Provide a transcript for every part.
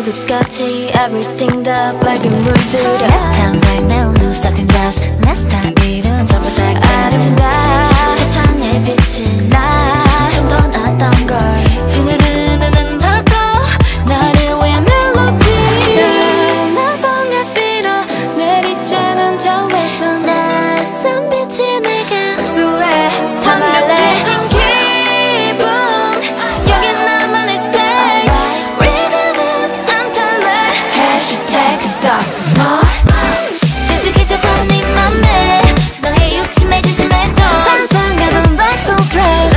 모두까지 everything 다 밝게 물들여 Last time right now no starting girls Last time 이런 전부 다 아름다워 세상의 빛이 나 좀 더 낫던 걸 흐르는 파도 나를 위한 멜로디 나성의 스피너 내리쬐는 저에서 낯선 빛이 내가 흡수해 담발래 기분 여긴 나만의 스테이지 리듬은 안 탈래 해시태그 더 솔직해져 봐 네 맘에 너의 욕심에 진심에도 상상하던 black soul dress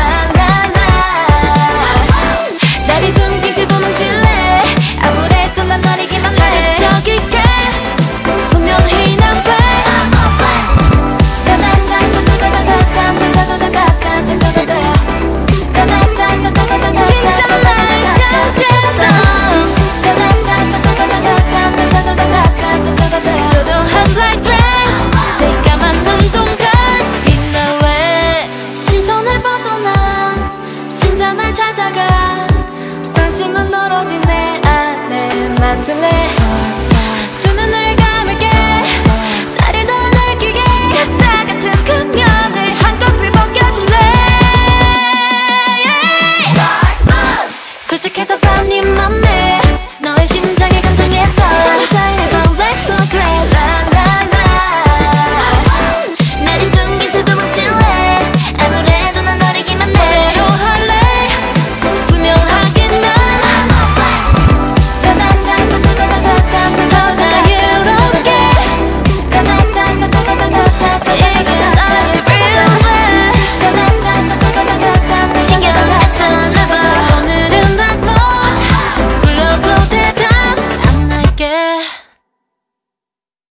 나를 숨기지 도망칠래 아무래도 난 너리기만 해 자극적이게 분명히 난 배 진짜 나의 정체성 도도한 black dress 새까만 눈동자 빛날래 시선을 벗어나 진짜 날 찾아가 관심은 떨어진 내 안에 만들래 두 눈을 감을게 나를 더 느끼게 가짜 같은 금연을 한꺼풀 벗겨줄래 솔직해져 봐 네 맘에